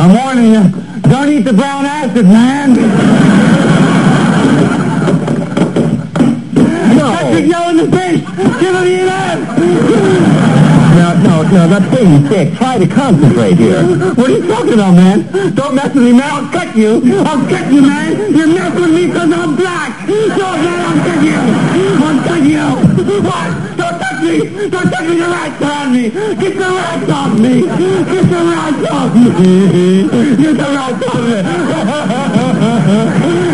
I'm warning you. Don't eat the brown acid, man. No. Touch the yellow in the face. Give it the ass. Now, please, Dick, try to concentrate here. What are you talking about, man? Don't mess with me, man. I'll cut you. I'll cut you, man. You're messing with me because I'm black. Don't, man, I'll cut you. I'll cut you. What? Don't touch me. Don't touch me. The rats are on me. Get the rats off me. Get the rats off me. Get the rats off me.